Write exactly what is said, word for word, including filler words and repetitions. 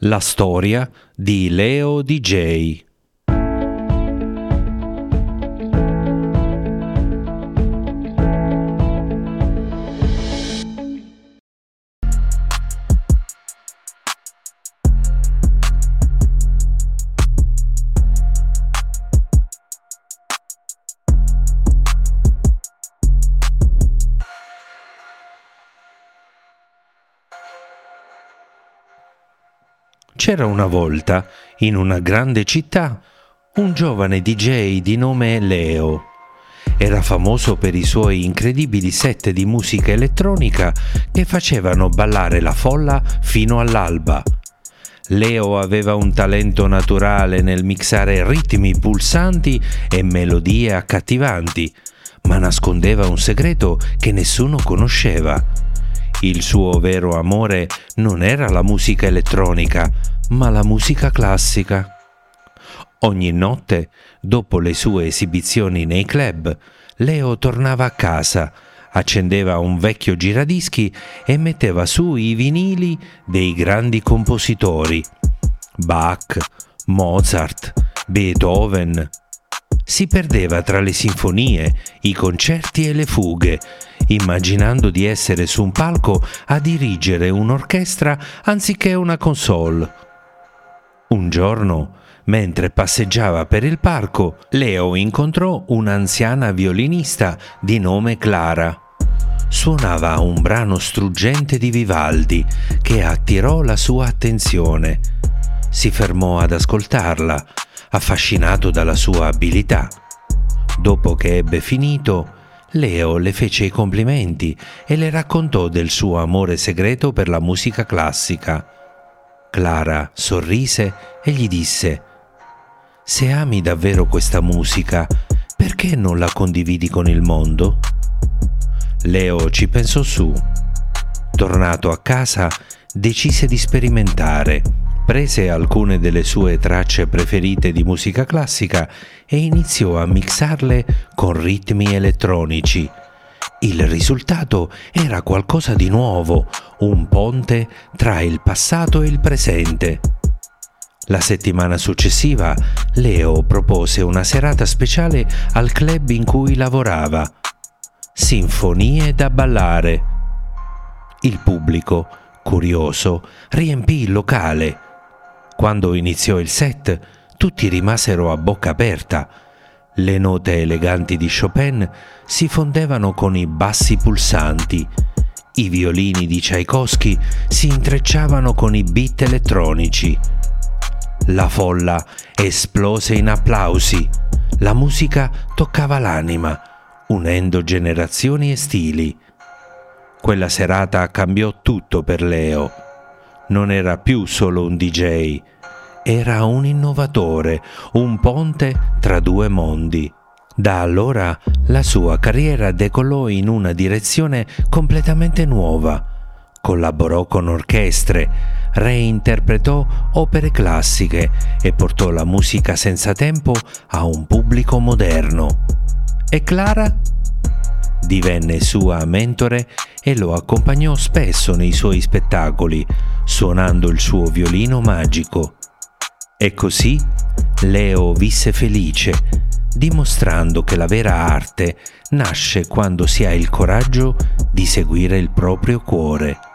La storia di Leo D J. C'era una volta, in una grande città, un giovane D J di nome Leo. Era famoso per i suoi incredibili set di musica elettronica che facevano ballare la folla fino all'alba. Leo aveva un talento naturale nel mixare ritmi pulsanti e melodie accattivanti, ma nascondeva un segreto che nessuno conosceva. Il suo vero amore non era la musica elettronica, ma la musica classica. Ogni notte, dopo le sue esibizioni nei club, Leo tornava a casa, accendeva un vecchio giradischi e metteva su i vinili dei grandi compositori: Bach, Mozart, Beethoven. Si perdeva tra le sinfonie, i concerti e le fughe, immaginando di essere su un palco a dirigere un'orchestra anziché una console. Un giorno, mentre passeggiava per il parco, Leo incontrò un'anziana violinista di nome Clara. Suonava un brano struggente di Vivaldi che attirò la sua attenzione. Si fermò ad ascoltarla, affascinato dalla sua abilità. Dopo che ebbe finito, Leo le fece i complimenti e le raccontò del suo amore segreto per la musica classica. Clara sorrise e gli disse: «Se ami davvero questa musica, perché non la condividi con il mondo?» Leo ci pensò su. Tornato a casa, decise di sperimentare. Prese alcune delle sue tracce preferite di musica classica e iniziò a mixarle con ritmi elettronici. Il risultato era qualcosa di nuovo, un ponte tra il passato e il presente. La settimana successiva, Leo propose una serata speciale al club in cui lavorava: Sinfonie da ballare. Il pubblico, curioso, riempì il locale. Quando iniziò il set, tutti rimasero a bocca aperta. Le note eleganti di Chopin si fondevano con i bassi pulsanti. I violini di Tchaikovsky si intrecciavano con i beat elettronici. La folla esplose in applausi. La musica toccava l'anima, unendo generazioni e stili. Quella serata cambiò tutto per Leo. Non era più solo un D J, era un innovatore, un ponte tra due mondi. Da allora la sua carriera decollò in una direzione completamente nuova. Collaborò con orchestre, reinterpretò opere classiche e portò la musica senza tempo a un pubblico moderno. E Clara? Divenne sua mentore e lo accompagnò spesso nei suoi spettacoli, suonando il suo violino magico. E così Leo visse felice, dimostrando che la vera arte nasce quando si ha il coraggio di seguire il proprio cuore.